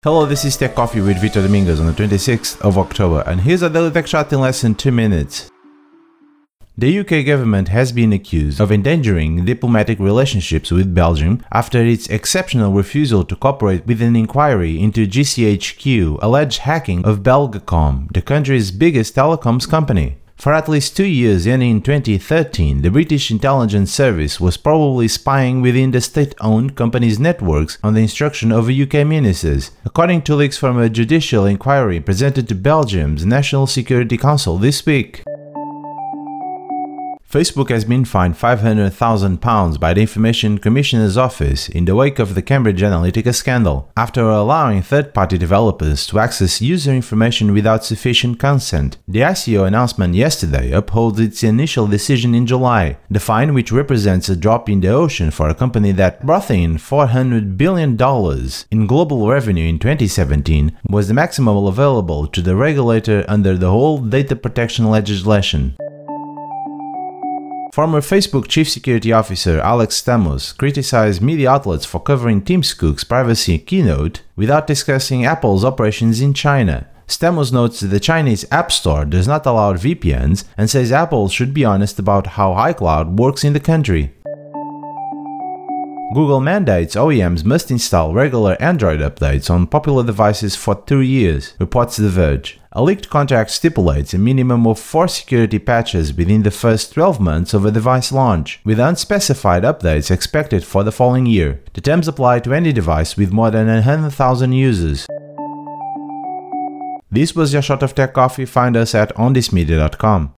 Hello, this is Tech Coffee with Vitor Domingos on the 26th of October, and here's a daily tech shot in less than 2 minutes. The UK government has been accused of endangering diplomatic relationships with Belgium after its exceptional refusal to cooperate with an inquiry into GCHQ alleged hacking of Belgacom, the country's biggest telecoms company. For at least 2 years, ending in 2013, the British intelligence service was probably spying within the state-owned company's networks on the instruction of UK ministers, according to leaks from a judicial inquiry presented to Belgium's National Security Council this week. Facebook has been fined £500,000 by the Information Commissioner's Office in the wake of the Cambridge Analytica scandal, after allowing third-party developers to access user information without sufficient consent. The ICO announcement yesterday upholds its initial decision in July. The fine, which represents a drop in the ocean for a company that brought in $400 billion in global revenue in 2017, was the maximum available to the regulator under the whole data protection legislation. Former Facebook Chief Security Officer Alex Stamos criticized media outlets for covering Tim Cook's privacy keynote without discussing Apple's operations in China. Stamos notes that the Chinese App Store does not allow VPNs and says Apple should be honest about how iCloud works in the country. Google mandates OEMs must install regular Android updates on popular devices for 2 years, reports The Verge. A leaked contract stipulates a minimum of 4 security patches within the first 12 months of a device launch, with unspecified updates expected for the following year. The terms apply to any device with more than 100,000 users. This was your shot of Tech Coffee. Find us at onthismedia.com.